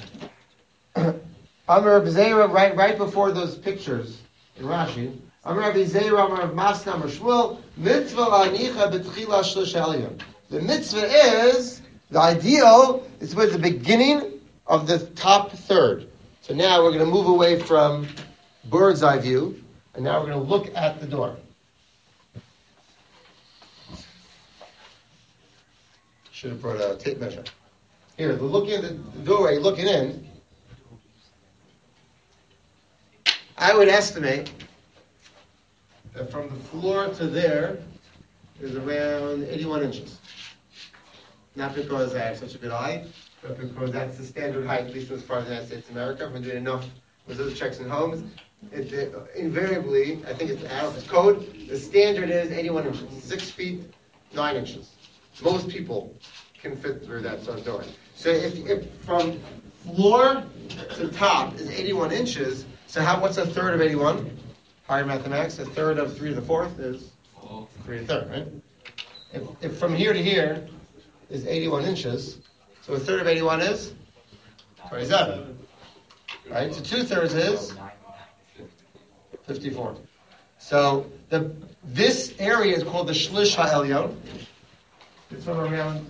Amar B'Zeira, right, right before those pictures in Rashi. Amar B'Zeira, Amar Masna, Amar Shmuel, Mitzvah la'anicha b'tchila shlish elyon. The mitzvah is, the ideal is with the beginning of the top third. So now we're going to move away from bird's eye view, and now we're going to look at the door. Should have brought a tape measure. Here, the looking at the doorway, looking in, I would estimate that from the floor to there is around eighty-one inches. Not because I have such a good eye, but because that's the standard height, at least as far as the United States of America. I've been doing enough mezuzah checks in homes. It, it, invariably, I think it's out of its code, the standard is eighty-one inches, six feet, nine inches. Most people can fit through that sort of door. So if, if from floor to top is eighty-one inches, so how? What's a third of eighty-one? Higher mathematics, a third of three to the fourth is three to the third, right? If, if from here to here is eighty-one inches, so a third of eighty-one is twenty-seven, right? So two thirds is fifty-four. So the this area is called the Shlish HaElyon. It's from around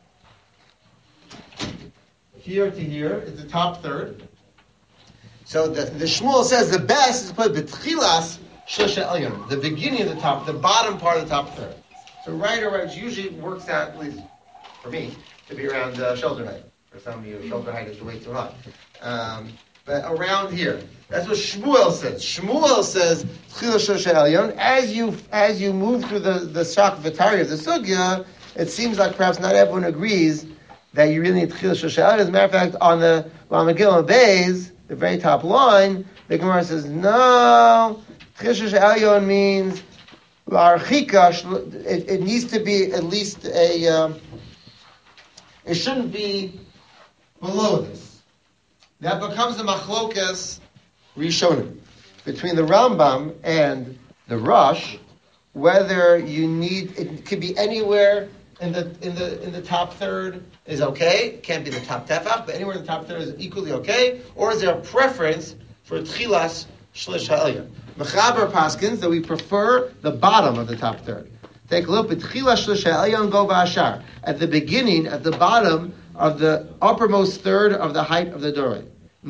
here to here. It's the top third. So the, the Shmuel says the best is to put B'tchilas Shlish HaElyon, the beginning of the top, the bottom part of the top third. So right around, it usually works out, at least for me, to be around uh, shoulder height. For some of you, shoulder height is way too high. Um, But around here, that's what Shmuel says. Shmuel says, as you as you move through the the Shak V'Tari of the Sugya, it seems like perhaps not everyone agrees that you really need Tchila Shlosh Elyon. As a matter of fact, on the Lamed Gimel Beis, the very top line, the Gemara says, no, Tchila Shlosh Elyon means L'Archika. It, it needs to be at least a. Um, it shouldn't be below this. That becomes the machlokas rishonim between the Rambam and the Rosh, whether you need it could be anywhere in the in the in the top third is okay. It can't be the top tefach, but anywhere in the top third is equally okay. Or is there a preference for tchilas shlish ha'elyon? Mechaber paskins that we prefer the bottom of the top third. Take a look at tchilas shlish ha'elyon go v'ashar at the beginning, at the bottom of the uppermost third of the height of the doorway.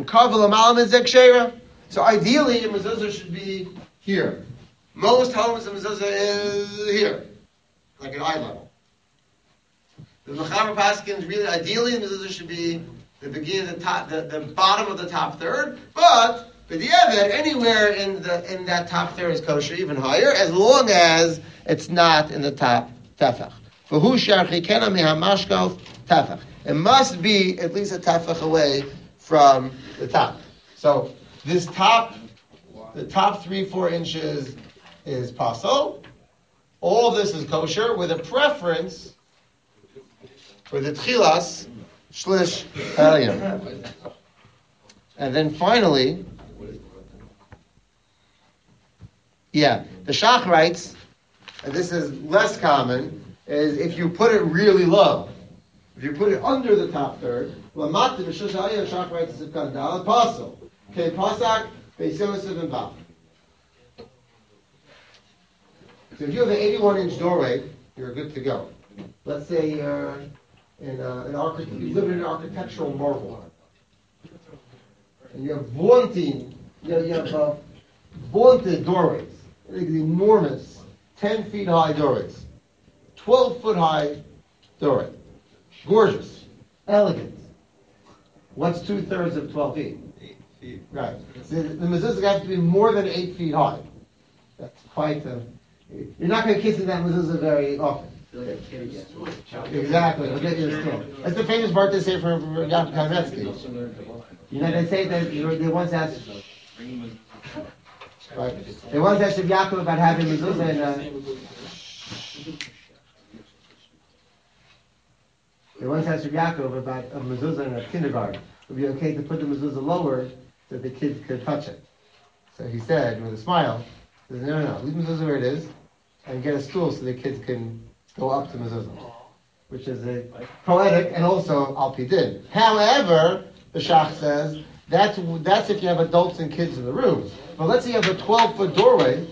So ideally, a mezuzah should be here. Most homes, the mezuzah is here, like at eye level. The Mechaber Paskins really, ideally, the mezuzah should be the beginning, the top, the, the bottom of the top third. But for the Eved, anywhere in the in that top third is kosher, even higher, as long as it's not in the top tefach. V'hu sharchikena mihamashkal tefach. It must be at least a tefach away from the top. So this top, the top three, four inches is pasol. All this is kosher with a preference for the tchilas shlish elyon. And then finally, yeah, the Shach writes, and this is less common, is if you put it really low. If you put it under the top third, Lamati b'shlish ha'elyon, Shach writes is kandal pasol. Okay, pasak beisiosiv and bach. So if you have an eighty-one inch doorway, you're good to go. Let's say you're in a, an archi- you live in an architectural marvel, and you have vaunting, you have, you have uh, vaunted doorways, like enormous, ten feet high doorways, twelve foot high doorway, gorgeous, elegant. What's two thirds of twelve feet? Eight feet. Right. So the mezuzah has to be more than eight feet high. That's quite a. You're not going to kiss in that mezuzah very often. Feel like a kid again. Exactly. We'll get you the stool. That's the famous birthday say for Yaakov Kamenetsky. You know, they say that you know, they once asked. Right. They once asked Yaakov about having mezuzah in. Uh, they once asked Yaakov about a mezuzah in a kindergarten. It would be okay to put the mezuzah lower so the kids could touch it. So he said with a smile, he says, no, no, no, leave mezuzah where it is, and get a stool so the kids can go up to mezuzah, which is a poetic and also al pi din. However, the Shach says that's that's if you have adults and kids in the room. But let's say you have a twelve foot doorway.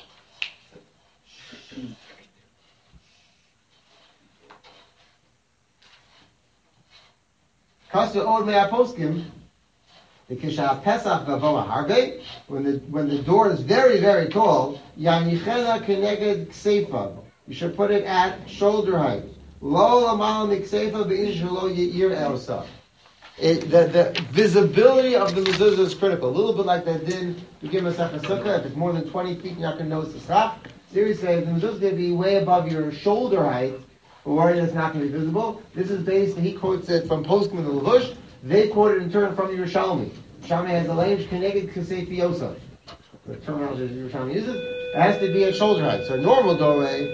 Kasta od mea poskim. The Kisha Pesach Gavoa Harbe, when the when the door is very, very tall, Yanichena Keneged Kseifa. You should put it at shoulder height. Lo Lamal Mikseifa Be'ishalo Yeir Elsa. The the visibility of the mezuzah is critical. A little bit like that din to give Masech HaSukkah. If it's more than twenty feet, you're not going to notice the stop. Seriously, the mezuzah is going to be way above your shoulder height, or it's not going to be visible. This is based, he quotes it from Poskim and the Levush. They quoted in turn from Yerushalmi. Yerushalmi has the language connected to Sefi Yosef. The terminology Yerushalmi uses. It has to be at shoulder height. So a normal doorway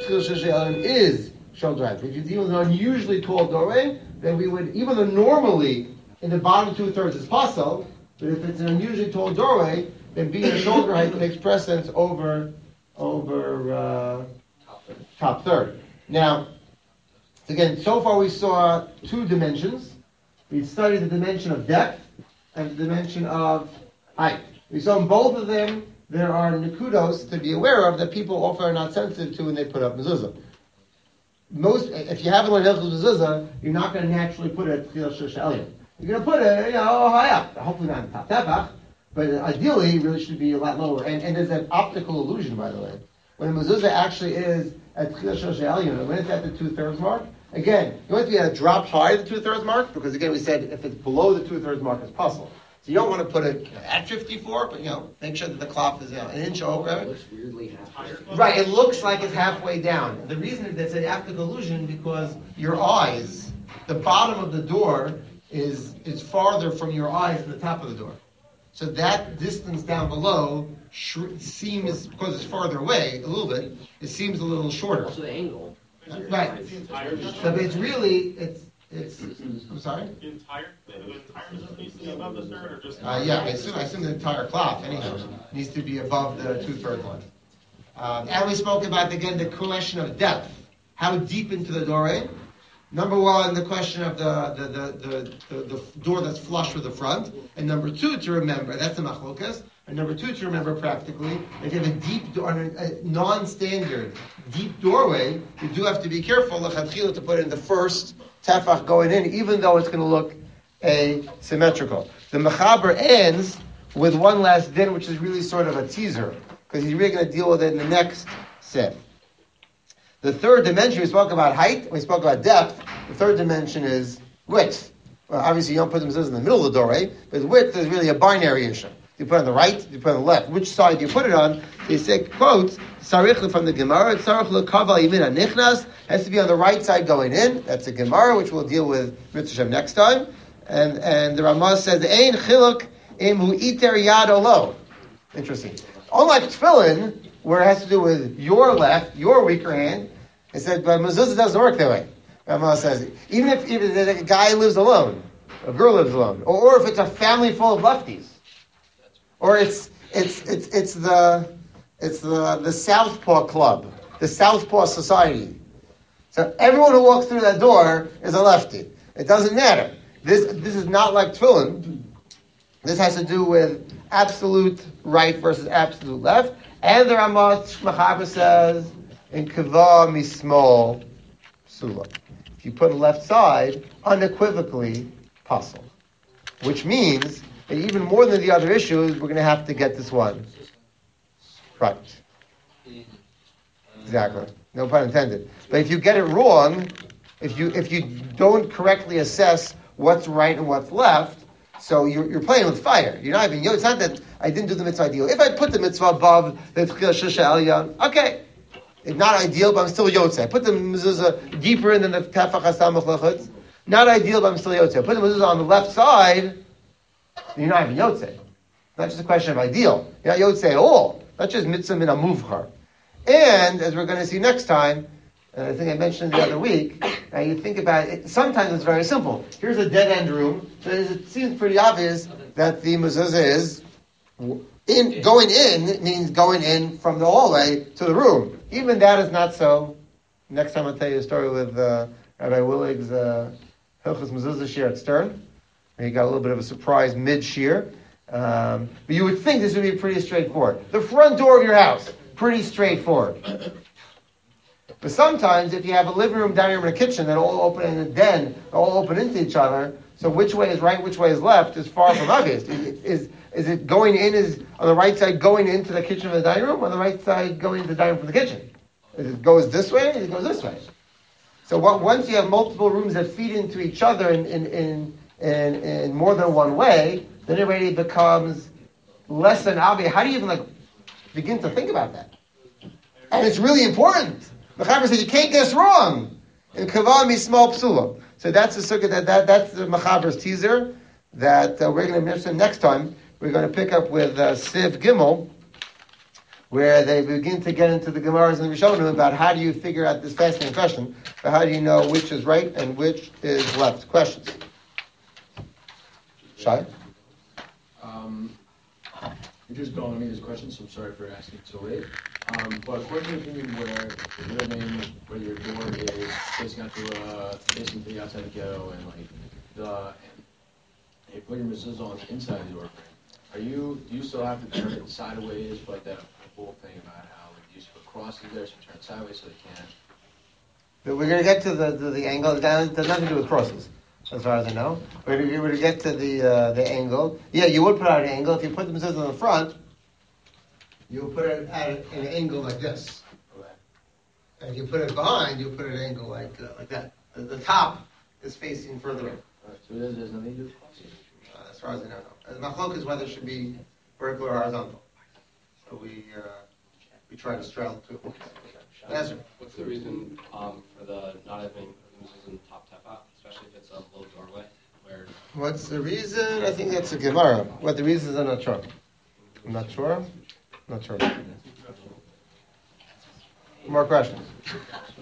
is shoulder height. If you deal with an unusually tall doorway, then we would, even though normally in the bottom two thirds is possible, but if it's an unusually tall doorway, then being at shoulder height takes precedence over over uh, top third. Now, again, so far we saw two dimensions. We studied the dimension of depth and the dimension of height. We saw in both of them there are nekudos to be aware of that people often are not sensitive to when they put up mezuzah. Most, if you haven't learned Hilchos mezuzah, you're not going to naturally put it at Tchilas Shlosh Elyon. You're going to put it, you know, high up. Hopefully not in top tefach, but ideally it really should be a lot lower. And, and there's an optical illusion, by the way. When a mezuzah actually is at Tchilas Shlosh Elyon, when it's at the two thirds mark, again, you want to be at a drop high the two-thirds mark, because again, we said if it's below the two-thirds mark, it's possible. So you don't want to put it at fifty-four, but you know, make sure that the cloth is you know, an inch over. It looks weirdly halfway. Right, it looks like it's halfway down. The reason that's an optical illusion because your eyes, the bottom of the door is is farther from your eyes than the top of the door. So that distance down below sh- seems, because it's farther away a little bit, it seems a little shorter. Also the angle. Right. So it's really, it's, it's, I'm sorry? The entire, the entire mezuzah needs to be above the third, or just? Uh, yeah, I assume, I assume the entire cloth, anyhow, needs to be above the two-thirds line. Um, and we spoke about, again, the question of depth. How deep into the doorway? Number one, the question of the the, the, the, the, the door that's flush with the front. And number two, to remember, that's the machlokas. And number two, to remember practically, if you have a deep, door, a non-standard deep doorway, you do have to be careful, l'chadchila, to put it in the first tefach going in, even though it's going to look asymmetrical. The mechaber ends with one last din, which is really sort of a teaser, because he's really going to deal with it in the next set. The third dimension, we spoke about height, we spoke about depth. The third dimension is width. Well, obviously you don't put the mezuzah in the middle of the doorway, but width is really a binary issue. You put it on the right, you put it on the left. Which side do you put it on? They say, quotes, Sarich from the Gemara, Sarich l'kaval yimin hanichnas, has to be on the right side going in. That's a Gemara, which we'll deal with Mitzvah next time. And and the Ramah says, Ein chiluk im hu iter yad olo. Interesting. Unlike tefillin, where it has to do with your left, your weaker hand, it said, but mezuzah doesn't work that way. Ramah says, even if, even if a guy lives alone, a girl lives alone, or, or if it's a family full of lefties, or it's it's it's it's the it's the the Southpaw Club, the Southpaw Society. So everyone who walks through that door is a lefty. It doesn't matter. This this is not like tefillin. This has to do with absolute right versus absolute left. And the Ramat Mechaber says in Kava Mismol Sula. If you put a left side, unequivocally possible. Which means that even more than the other issues, we're going to have to get this one right. Exactly. No pun intended. But if you get it wrong, if you if you don't correctly assess what's right and what's left, so you're, you're playing with fire. You're not even. It's not that I didn't do the mitzvah ideal. If I put the mitzvah above the tchila shusha elyon, okay, it's not ideal, but I'm still yotzei. I put the mezuzah deeper in than the tefach hasamach lechutz. Not ideal, but I'm still yotzei. I put the mezuzah on the left side. You're not even yotzei. Not just a question of ideal. You're not yotzei at all. Not just mitzvah min amuvchar. And as we're going to see next time, and I think I mentioned the other week, now you think about it, sometimes it's very simple. Here's a dead-end room, so it seems pretty obvious that the mezuzah is in, going in means going in from the hallway to the room. Even that is not so. Next time I'll tell you a story with uh, Rabbi Willig's uh, Hilchos Mezuzah Shir at Stern. He got a little bit of a surprise mid-shir. Um, but you would think this would be pretty straightforward. The front door of your house, pretty straightforward. But sometimes if you have a living room, dining room, and a kitchen that all open in a den, all open into each other, so which way is right, which way is left is far from obvious. Is, is, is it going in, is on the right side going into the kitchen or the dining room, or the right side going into the dining room from the kitchen? Is it goes this way, or it goes this way? So what, once you have multiple rooms that feed into each other in, in, in, in, in more than one way, then it already becomes less than obvious. How do you even like begin to think about that? And it's really important. Mechaber says you can't guess wrong. In Kava Mismol Psula. So that's the circuit that, that that's the Mechaber's teaser that uh, we're going to mention next time. We're going to pick up with uh, Siv Gimel, where they begin to get into the Gemaras and the Rishonim about how do you figure out this fascinating question, but how do you know which is right and which is left? Questions? Shai? Um, you're just going to me this question, so I'm sorry for asking it so late. Um, but according to the opinion where you're living, where your door is facing out to uh, facing to the outside of the ghetto, and like the and you put your mezuzah on the inside of the door frame, are you do you still have to turn it sideways, like that whole thing about how like you used to put crosses there, so you turn it sideways so they can't? But we're going to get to the the, the angle. It has nothing to do with crosses, as far as I know. We're going to get to the uh, the angle. Yeah, you would put out an angle if you put the mezuzah on the front. You put it at an angle like this. And you put it behind, you put it at an angle like uh, like that. The, the top is facing further in. Right, so there's, there's nothing to do with crosses. Uh, as far as I know, no. The machlok is whether it should be vertical or horizontal. So we uh, we try to straddle two points. Yes, sir. What's the reason um, for the not having mezuzah in the top tefa, especially if it's a low doorway? Where What's the reason? I think that's a Gemara. What the reason is, I'm not sure. I'm not sure. Not sure. More questions?